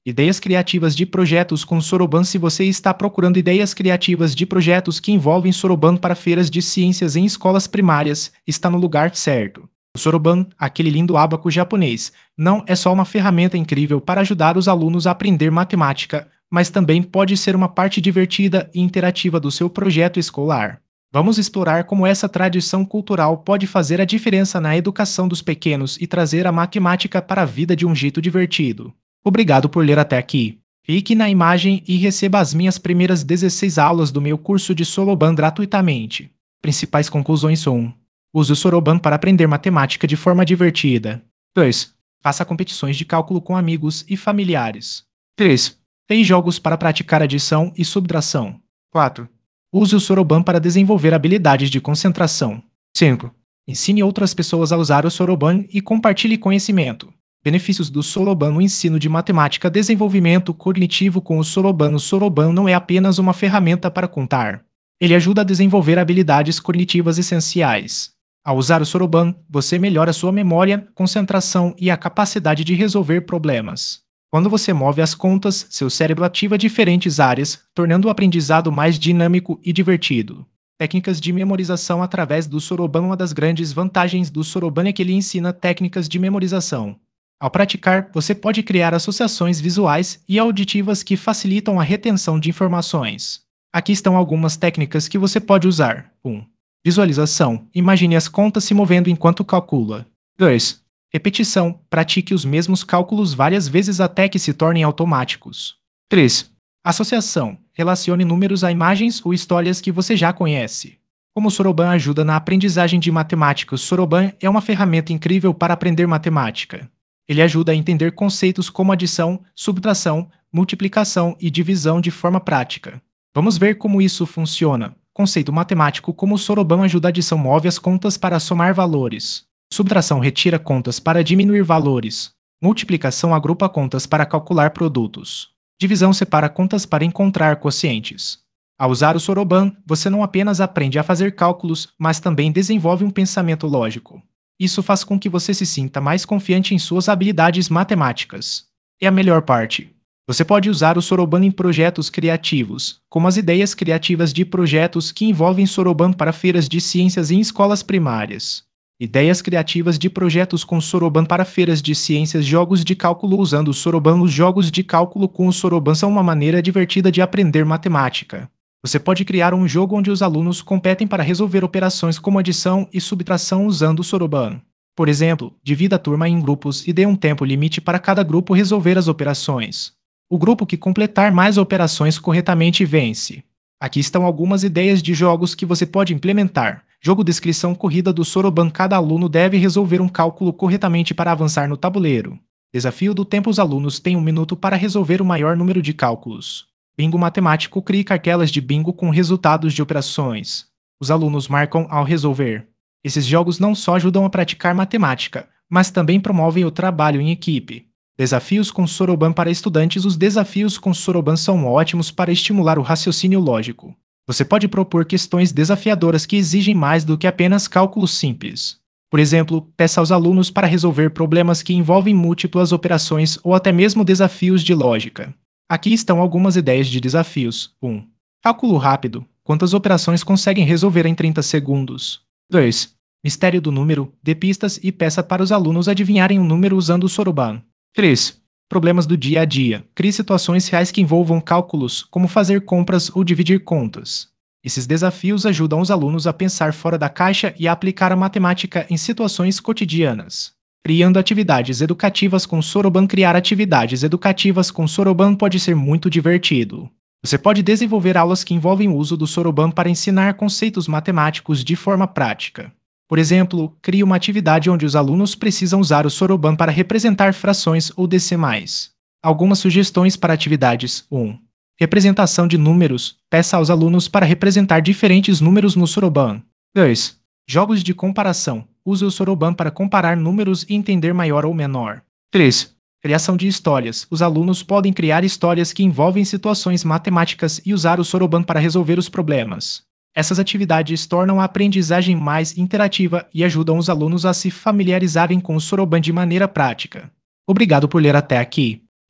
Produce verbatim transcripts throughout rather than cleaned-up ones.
Ideias criativas de projetos com Soroban. Se você está procurando ideias criativas de projetos que envolvem Soroban para feiras de ciências em escolas primárias, está no lugar certo. O Soroban, aquele lindo ábaco japonês, não é só uma ferramenta incrível para ajudar os alunos a aprender matemática, mas também pode ser uma parte divertida e interativa do seu projeto escolar. Vamos explorar como essa tradição cultural pode fazer a diferença na educação dos pequenos e trazer a matemática para a vida de um jeito divertido. Obrigado por ler até aqui. Clique na imagem e receba as minhas primeiras dezesseis aulas do meu curso de Soroban gratuitamente. Principais conclusões: um. Use o Soroban para aprender matemática de forma divertida. dois. Faça competições de cálculo com amigos e familiares. três. Tem jogos para praticar adição e subtração. quatro. Use o Soroban para desenvolver habilidades de concentração. cinco. Ensine outras pessoas a usar o Soroban e compartilhe conhecimento. Benefícios do Soroban no ensino de matemática. Desenvolvimento cognitivo com o Soroban. O Soroban não é apenas uma ferramenta para contar. Ele ajuda a desenvolver habilidades cognitivas essenciais. Ao usar o Soroban, você melhora sua memória, concentração e a capacidade de resolver problemas. Quando você move as contas, seu cérebro ativa diferentes áreas, tornando o aprendizado mais dinâmico e divertido. Técnicas de memorização através do Soroban. Uma das grandes vantagens do Soroban é que ele ensina técnicas de memorização. Ao praticar, você pode criar associações visuais e auditivas que facilitam a retenção de informações. Aqui estão algumas técnicas que você pode usar. um. Visualização. Imagine as contas se movendo enquanto calcula. dois. Repetição. Pratique os mesmos cálculos várias vezes até que se tornem automáticos. três. Associação. Relacione números a imagens ou histórias que você já conhece. Como o Soroban ajuda na aprendizagem de matemática? O Soroban é uma ferramenta incrível para aprender matemática. Ele ajuda a entender conceitos como adição, subtração, multiplicação e divisão de forma prática. Vamos ver como isso funciona. Conceito matemático. Como o Soroban ajuda. Adição move as contas para somar valores. Subtração retira contas para diminuir valores. Multiplicação agrupa contas para calcular produtos. Divisão separa contas para encontrar quocientes. Ao usar o Soroban, você não apenas aprende a fazer cálculos, mas também desenvolve um pensamento lógico. Isso faz com que você se sinta mais confiante em suas habilidades matemáticas. E a melhor parte: você pode usar o Soroban em projetos criativos, como as ideias criativas de projetos que envolvem Soroban para feiras de ciências em escolas primárias. Ideias criativas de projetos com Soroban para feiras de ciências. Jogos de cálculo usando o Soroban. Os jogos de cálculo com o Soroban são uma maneira divertida de aprender matemática. Você pode criar um jogo onde os alunos competem para resolver operações como adição e subtração usando o Soroban. Por exemplo, divida a turma em grupos e dê um tempo limite para cada grupo resolver as operações. O grupo que completar mais operações corretamente vence. Aqui estão algumas ideias de jogos que você pode implementar. Jogo descrição corrida do Soroban. Cada aluno deve resolver um cálculo corretamente para avançar no tabuleiro. Desafio do tempo. Os alunos têm um minuto para resolver o maior número de cálculos. Bingo matemático. Crie cartelas de bingo com resultados de operações. Os alunos marcam ao resolver. Esses jogos não só ajudam a praticar matemática, mas também promovem o trabalho em equipe. Desafios com Soroban para estudantes. Os desafios com Soroban são ótimos para estimular o raciocínio lógico. Você pode propor questões desafiadoras que exigem mais do que apenas cálculos simples. Por exemplo, peça aos alunos para resolver problemas que envolvem múltiplas operações ou até mesmo desafios de lógica. Aqui estão algumas ideias de desafios. um. Cálculo rápido. Quantas operações conseguem resolver em trinta segundos? dois. Mistério do número. Dê pistas e peça para os alunos adivinharem um número usando o Soroban. três. Problemas do dia a dia. Crie situações reais que envolvam cálculos, como fazer compras ou dividir contas. Esses desafios ajudam os alunos a pensar fora da caixa e a aplicar a matemática em situações cotidianas. Criando atividades educativas com Soroban. Criar atividades educativas com Soroban pode ser muito divertido. Você pode desenvolver aulas que envolvem o uso do Soroban para ensinar conceitos matemáticos de forma prática. Por exemplo, crie uma atividade onde os alunos precisam usar o Soroban para representar frações ou decimais. Algumas sugestões para atividades. um. Representação de números. Peça aos alunos para representar diferentes números no Soroban. dois. Jogos de comparação. Use o Soroban para comparar números e entender maior ou menor. três. Criação de histórias. Os alunos podem criar histórias que envolvem situações matemáticas e usar o Soroban para resolver os problemas. Essas atividades tornam a aprendizagem mais interativa e ajudam os alunos a se familiarizarem com o Soroban de maneira prática. Obrigado por ler até aqui.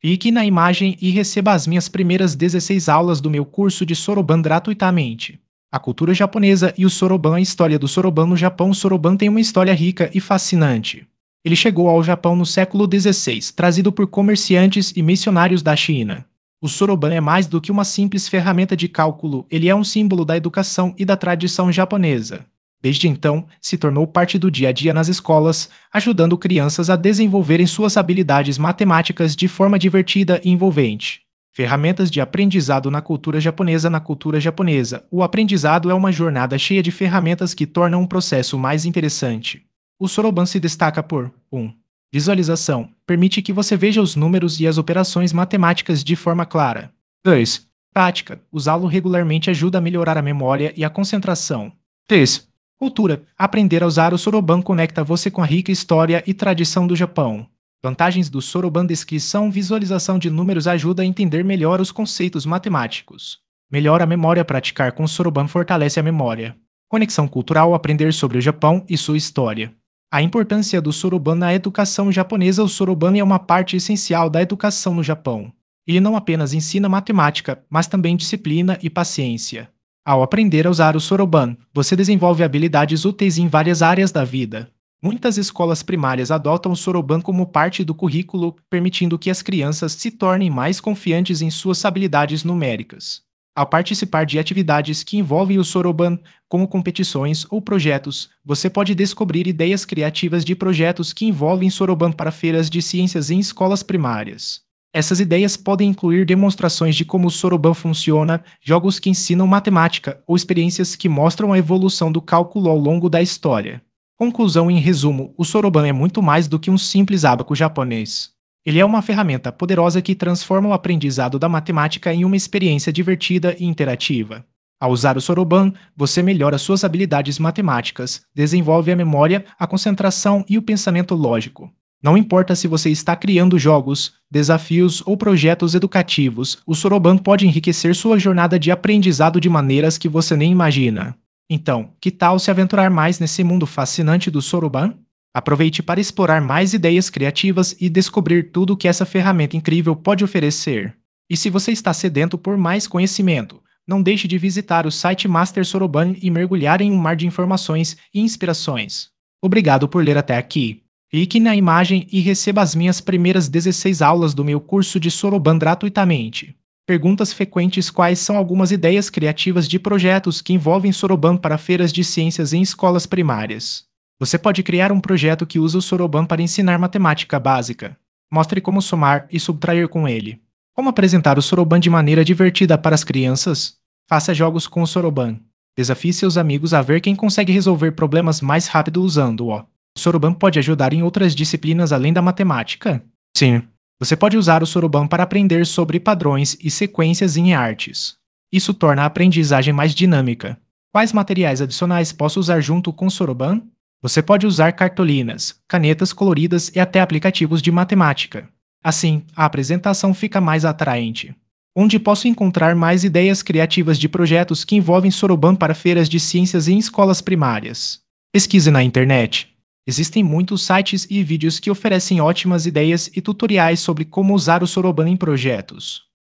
Clique na imagem e receba as minhas primeiras dezesseis aulas do meu curso de Soroban gratuitamente. A cultura japonesa e o Soroban. A história do Soroban no Japão. O Soroban tem uma história rica e fascinante. Ele chegou ao Japão no século dezesseis, trazido por comerciantes e missionários da China. O Soroban é mais do que uma simples ferramenta de cálculo, ele é um símbolo da educação e da tradição japonesa. Desde então, se tornou parte do dia a dia nas escolas, ajudando crianças a desenvolverem suas habilidades matemáticas de forma divertida e envolvente. Ferramentas de aprendizado na cultura japonesa. Na cultura japonesa, o aprendizado é uma jornada cheia de ferramentas que tornam um processo mais interessante. O Soroban se destaca por um. Visualização. Permite que você veja os números e as operações matemáticas de forma clara. dois. Prática. Usá-lo regularmente ajuda a melhorar a memória e a concentração. três. Cultura. Aprender a usar o Soroban conecta você com a rica história e tradição do Japão. Vantagens do Soroban. Descrição. Visualização de números ajuda a entender melhor os conceitos matemáticos. Melhora a memória. Praticar com o Soroban fortalece a memória. Conexão cultural. Aprender sobre o Japão e sua história. A importância do Soroban na educação japonesa. O Soroban é uma parte essencial da educação no Japão. Ele não apenas ensina matemática, mas também disciplina e paciência. Ao aprender a usar o Soroban, você desenvolve habilidades úteis em várias áreas da vida. Muitas escolas primárias adotam o Soroban como parte do currículo, permitindo que as crianças se tornem mais confiantes em suas habilidades numéricas. Ao participar de atividades que envolvem o Soroban, como competições ou projetos, você pode descobrir ideias criativas de projetos que envolvem Soroban para feiras de ciências em escolas primárias. Essas ideias podem incluir demonstrações de como o Soroban funciona, jogos que ensinam matemática ou experiências que mostram a evolução do cálculo ao longo da história. Conclusão. Em resumo, o Soroban é muito mais do que um simples ábaco japonês. Ele é uma ferramenta poderosa que transforma o aprendizado da matemática em uma experiência divertida e interativa. Ao usar o Soroban, você melhora suas habilidades matemáticas, desenvolve a memória, a concentração e o pensamento lógico. Não importa se você está criando jogos, desafios ou projetos educativos, o Soroban pode enriquecer sua jornada de aprendizado de maneiras que você nem imagina. Então, que tal se aventurar mais nesse mundo fascinante do Soroban? Aproveite para explorar mais ideias criativas e descobrir tudo o que essa ferramenta incrível pode oferecer. E se você está sedento por mais conhecimento, não deixe de visitar o site Master Soroban e mergulhar em um mar de informações e inspirações. Obrigado por ler até aqui. Clique na imagem e receba as minhas primeiras dezesseis aulas do meu curso de Soroban gratuitamente. Perguntas frequentes. Quais são algumas ideias criativas de projetos que envolvem Soroban para feiras de ciências em escolas primárias? Você pode criar um projeto que usa o Soroban para ensinar matemática básica. Mostre como somar e subtrair com ele. Como apresentar o Soroban de maneira divertida para as crianças? Faça jogos com o Soroban. Desafie seus amigos a ver quem consegue resolver problemas mais rápido usando-o. O Soroban pode ajudar em outras disciplinas além da matemática? Sim. Você pode usar o Soroban para aprender sobre padrões e sequências em artes. Isso torna a aprendizagem mais dinâmica. Quais materiais adicionais posso usar junto com o Soroban? Você pode usar cartolinas, canetas coloridas e até aplicativos de matemática. Assim, a apresentação fica mais atraente. Onde posso encontrar mais ideias criativas de projetos que envolvem Soroban para feiras de ciências em escolas primárias? Pesquise na internet. Existem muitos sites e vídeos que oferecem ótimas ideias e tutoriais sobre como usar o Soroban em projetos.